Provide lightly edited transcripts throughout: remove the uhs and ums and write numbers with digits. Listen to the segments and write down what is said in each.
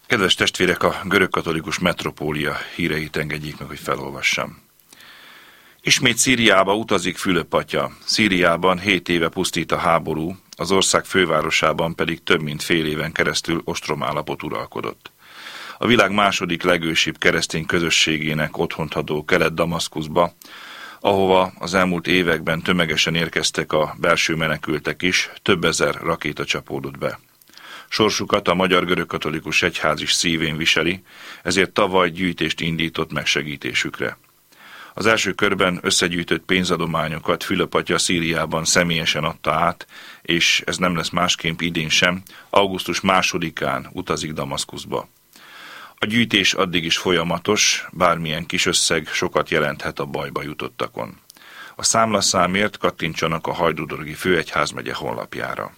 Kedves testvérek, a görögkatolikus metropólia híreit engedjék meg, hogy felolvassam. Ismét Szíriába utazik Fülöp atya. Szíriában 7 éve pusztít a háború, az ország fővárosában pedig több mint fél éven keresztül ostromállapot uralkodott. A világ második legősibb keresztény közösségének otthont adó Kelet-Damaszkuszba, ahova az elmúlt években tömegesen érkeztek a belső menekültek is, több ezer rakéta csapódott be. Sorsukat a Magyar Görögkatolikus Egyház is szívén viseli, ezért tavaly gyűjtést indított megsegítésükre. Az első körben összegyűjtött pénzadományokat Fülöp atya Szíriában személyesen adta át, és ez nem lesz másképp idén sem, augusztus 2-án utazik Damaszkuszba. A gyűjtés addig is folyamatos, bármilyen kis összeg sokat jelenthet a bajba jutottakon. A számlaszámért kattintsanak a Hajdúdorogi Főegyházmegye honlapjára.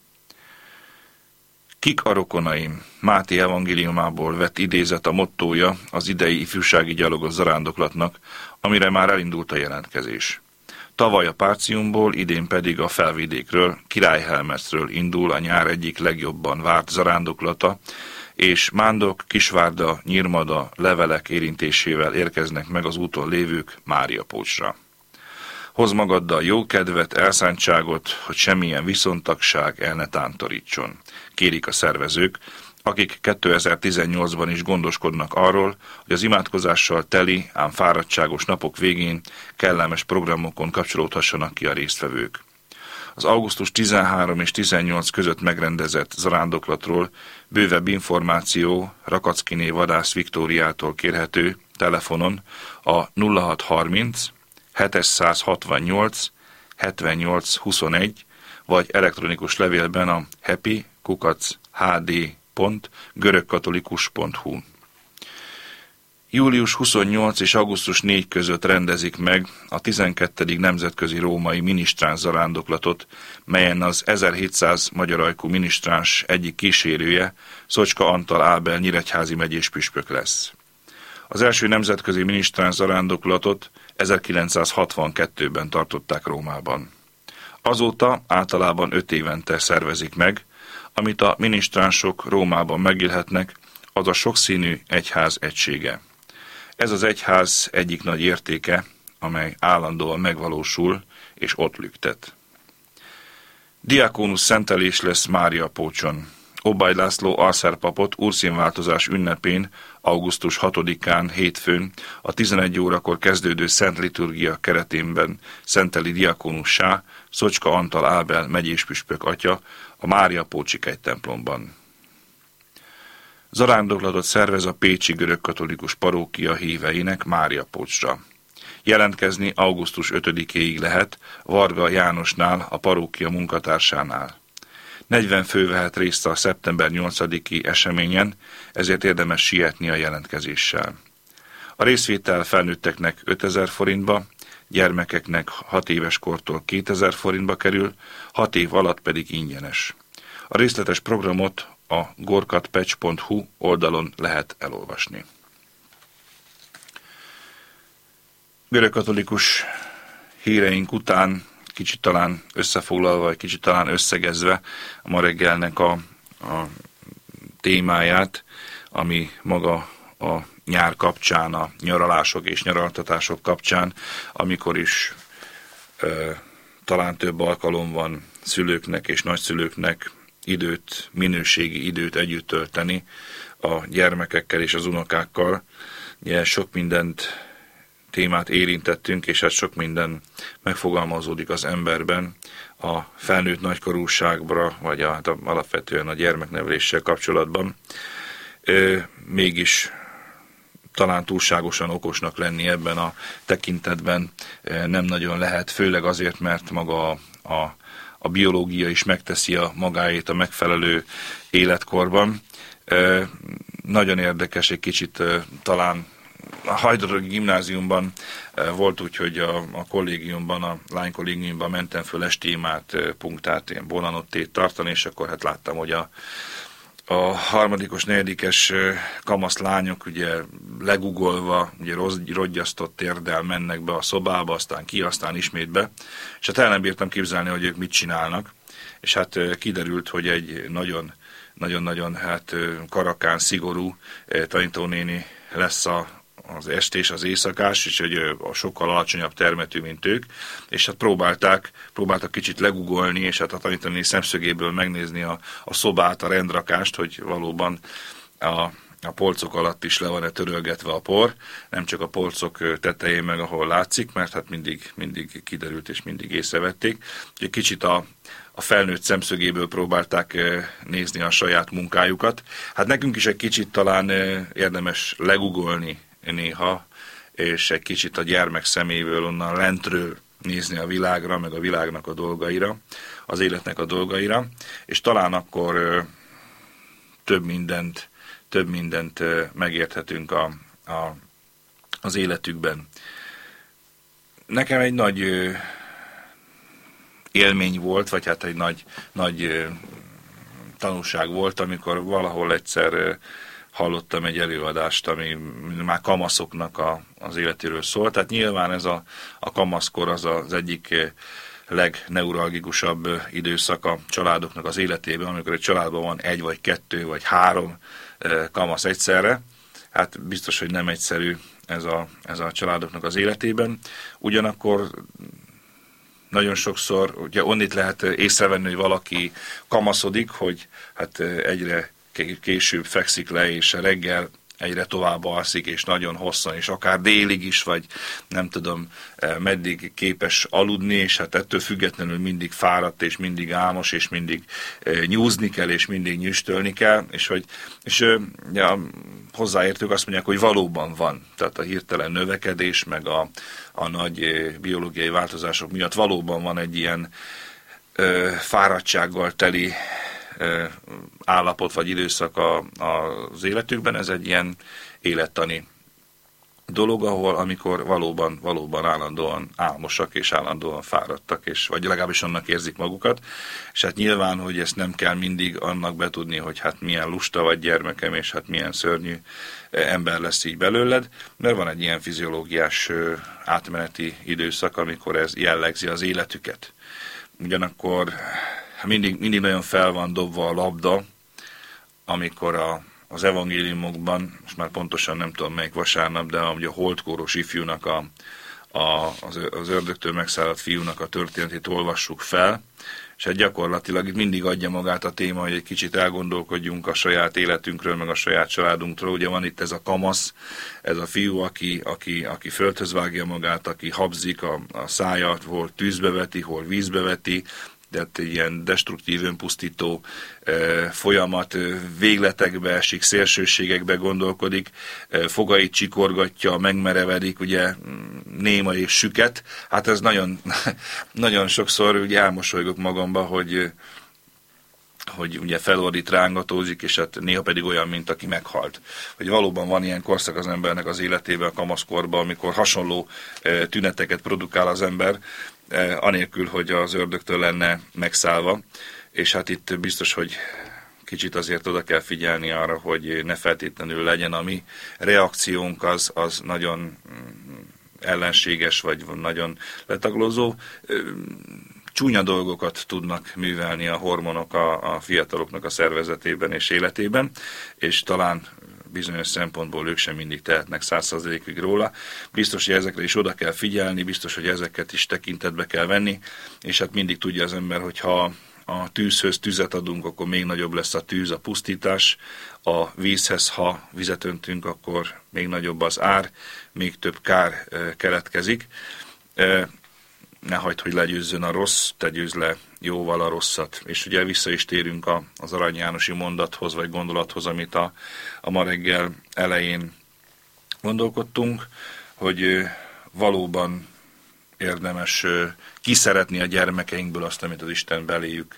Kik a rokonaim? Máté evangéliumából vett idézet a mottója az idei ifjúsági gyalogos zarándoklatnak, amire már elindult a jelentkezés. Tavaly a Párciumból, idén pedig a Felvidékről, Királyhelmecről indul a nyár egyik legjobban várt zarándoklata, és Mándok, Kisvárda, Nyírmada, Levelek érintésével érkeznek meg az úton lévők Máriapócsra. Hozz magaddal jó kedvet, elszántságot, hogy semmilyen viszontagság el ne tántorítson, kérik a szervezők, akik 2018-ban is gondoskodnak arról, hogy az imádkozással teli, ám fáradtságos napok végén kellemes programokon kapcsolódhassanak ki a résztvevők. Az augusztus 13 és 18 között megrendezett zarándoklatról bővebb információ Rakackiné vadász Viktóriától kérhető telefonon a 0630 768 78 21 vagy elektronikus levélben a happy@hd.görögkatolikus.hu. Július 28 és augusztus 4 között rendezik meg a 12. nemzetközi római minisztráns zarándoklatot, melyen az 1700 magyarajkú minisztráns egyik kísérője, Szocska Antal Ábel nyíregyházi megyés püspök lesz. Az első nemzetközi minisztráns zarándoklatot 1962-ben tartották Rómában. Azóta általában 5 évente szervezik meg, amit a minisztránsok Rómában megélhetnek, az a sokszínű egyház egysége. Ez az egyház egyik nagy értéke, amely állandóan megvalósul és ott lüktet. Diakónusz szentelés lesz Máriapócson. Obaj László alszerpapot úrszínváltozás ünnepén, augusztus 6-án, hétfőn, a 11 órakor kezdődő szent liturgia keretében szenteli diakónussá Szocska Antal Ábel megyéspüspök atya a Máriapócsi kegytemplomban. Zarándoklatot szervez a Pécsi Görögkatolikus Parókia híveinek Máriapócsra. Jelentkezni augusztus 5-éig lehet Varga Jánosnál, a parókia munkatársánál. 40 fő vehet részt a szeptember 8-i eseményen, ezért érdemes sietni a jelentkezéssel. A részvétel felnőtteknek 5000 forintba, gyermekeknek 6 éves kortól 2000 forintba kerül, 6 év alatt pedig ingyenes. A részletes programot a gorkatpecs.hu oldalon lehet elolvasni. Görögkatolikus híreink után kicsit talán összefoglalva, vagy kicsit talán összegezve a ma reggelnek a témáját, ami maga a nyár kapcsán, a nyaralások és nyaraltatások kapcsán, amikor is talán több alkalom van szülőknek és nagyszülőknek időt, minőségi időt együtt tölteni a gyermekekkel és az unokákkal. Ugye sok mindent témát érintettünk, és hát sok minden megfogalmazódik az emberben a felnőtt nagykorúságra, vagy alapvetően a gyermekneveléssel kapcsolatban. Mégis talán túlságosan okosnak lenni ebben a tekintetben nem nagyon lehet, főleg azért, mert maga a biológia is megteszi a magáét a megfelelő életkorban. Nagyon érdekes, egy kicsit talán a Hajdúdorogi Gimnáziumban volt úgy, hogy a kollégiumban, a lánykollégiumban mentem föl esti imát, punktát, ilyen bonanottét tartani, és akkor hát láttam, hogy a harmadikos, negyedikes kamasz lányok ugye legugolva, ugye rogyasztott térdel mennek be a szobába, aztán ki, aztán ismét be, és hát el nem bírtam képzelni, hogy ők mit csinálnak, és hát kiderült, hogy egy nagyon nagyon-nagyon karakán, szigorú tanítónéni lesz az estés, az éjszakás, és hogy sokkal alacsonyabb termetű, mint ők, és hát próbáltak kicsit legugolni, és hát a tanítónéni szemszögéből megnézni a szobát, a rendrakást, hogy valóban a polcok alatt is le van-e törölgetve a por, nem csak a polcok tetején meg, ahol látszik, mert hát mindig kiderült és mindig észrevették. Úgyhogy kicsit a felnőtt szemszögéből próbálták nézni a saját munkájukat. Hát nekünk is egy kicsit talán érdemes legugolni néha, és egy kicsit a gyermek szeméből, onnan lentről nézni a világra, meg a világnak a dolgaira, az életnek a dolgaira, és talán akkor több mindent megérthetünk az életükben. Nekem egy nagy élmény volt, vagy hát egy nagy tanulság volt, amikor valahol egyszer hallottam egy előadást, ami már kamaszoknak az életéről szólt. Tehát nyilván ez a kamaszkor az egyik legneuralgikusabb időszak a családoknak az életében, amikor egy családban van 1 vagy 2 vagy 3 kamasz egyszerre. Hát biztos, hogy nem egyszerű ez a családoknak az életében. Ugyanakkor nagyon sokszor, ugye onnit lehet észrevenni, hogy valaki kamaszodik, hogy hát egyre később fekszik le, és reggel egyre tovább alszik, és nagyon hosszan, és akár délig is, vagy nem tudom, meddig képes aludni, és hát ettől függetlenül mindig fáradt, és mindig álmos, és mindig nyúzni kell, és mindig nyüstölni kell, és hozzáértők azt mondják, hogy valóban van. Tehát a hirtelen növekedés, meg a nagy biológiai változások miatt valóban van egy ilyen fáradtsággal teli állapot vagy időszak az életükben. Ez egy ilyen élettani dolog, amikor valóban állandóan álmosak és állandóan fáradtak, vagy legalábbis annak érzik magukat. És hát nyilván, hogy ezt nem kell mindig annak betudni, hogy hát milyen lusta vagy gyermekem, és hát milyen szörnyű ember lesz így belőled, mert van egy ilyen fiziológiás átmeneti időszak, amikor ez jellegzi az életüket. Ugyanakkor mindig nagyon fel van dobva a labda, amikor az evangéliumokban, most már pontosan nem tudom melyik vasárnap, de a holdkóros ifjúnak, az ördögtől megszállt fiúnak a történetét olvassuk fel, és hát gyakorlatilag itt mindig adja magát a téma, hogy egy kicsit elgondolkodjunk a saját életünkről, meg a saját családunkról. Ugye van itt ez a kamasz, ez a fiú, aki földhöz vágja magát, aki habzik, a száját hol tűzbe veti, hol vízbe veti, tehát egy ilyen destruktív, önpusztító folyamat, végletekbe esik, szélsőségekbe gondolkodik, fogait csikorgatja, megmerevedik, ugye néma és süket. Hát ez nagyon, nagyon sokszor ugye elmosolygok magamba, hogy ugye felordít, rángatózik, és hát néha pedig olyan, mint aki meghalt. Hogy valóban van ilyen korszak az embernek az életében, a kamaszkorban, amikor hasonló tüneteket produkál az ember, anélkül, hogy az ördögtől lenne megszállva, és hát itt biztos, hogy kicsit azért oda kell figyelni arra, hogy ne feltétlenül legyen a mi reakciónk az nagyon ellenséges, vagy nagyon letaglózó. Csúnya dolgokat tudnak művelni a hormonok a fiataloknak a szervezetében és életében, és talán bizonyos szempontból ők sem mindig tehetnek 100%-ig róla. Biztos, hogy ezekre is oda kell figyelni, biztos, hogy ezeket is tekintetbe kell venni, és hát mindig tudja az ember, hogy ha a tűzhöz tüzet adunk, akkor még nagyobb lesz a tűz, a pusztítás, a vízhez, ha vizet öntünk, akkor még nagyobb az ár, még több kár keletkezik. Ne hagyd, hogy legyőzzön a rossz, te győzd le jóval a rosszat. És ugye vissza is térünk az Arany Jánosi mondathoz, vagy gondolathoz, amit a ma reggel elején gondolkodtunk, hogy valóban érdemes kiszeretni a gyermekeinkből azt, amit az Isten beléjük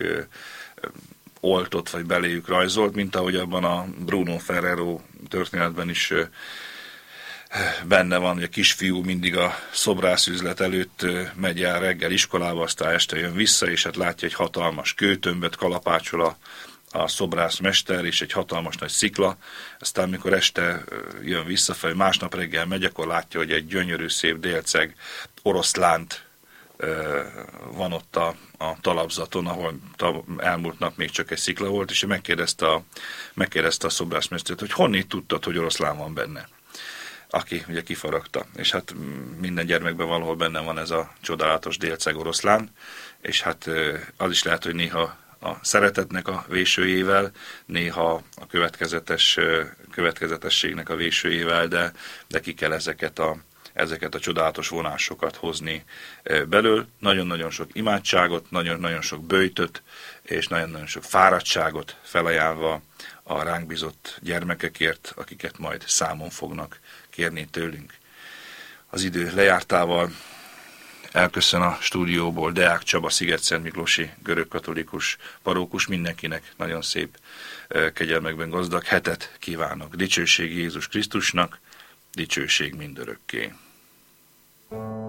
oltott, vagy beléjük rajzolt, mint ahogy abban a Bruno Ferrero történetben is benne van, hogy a kisfiú mindig a szobrászüzlet előtt megy el reggel iskolába, aztán este jön vissza, és hát látja egy hatalmas kőtömböt, kalapácsol a szobrászmester, és egy hatalmas nagy szikla. Aztán, amikor este jön visszafelé, másnap reggel megy, akkor látja, hogy egy gyönyörű szép délceg oroszlánt van ott a talapzaton, ahol elmúlt nap még csak egy szikla volt, és megkérdezte a szobrászmestert, hogy honnét tudtad, hogy oroszlán van benne, aki ugye kifaragta. És hát minden gyermekben valahol benne van ez a csodálatos délceg oroszlán, és hát az is lehet, hogy néha a szeretetnek a vésőjével, néha a következetességnek a vésőjével, de ki kell ezeket a csodálatos vonásokat hozni belől. Nagyon-nagyon sok imádságot, nagyon-nagyon sok böjtöt, és nagyon-nagyon sok fáradtságot felajánlva a ránk bízott gyermekekért, akiket majd számon fognak kérni tőlünk. Az idő lejártával elköszön a stúdióból Deák Csaba, Szigetszentmiklósi görögkatolikus parókus. Mindenkinek nagyon szép, kegyelmekben gazdag hetet kívánok. Dicsőség Jézus Krisztusnak, dicsőség mindörökké.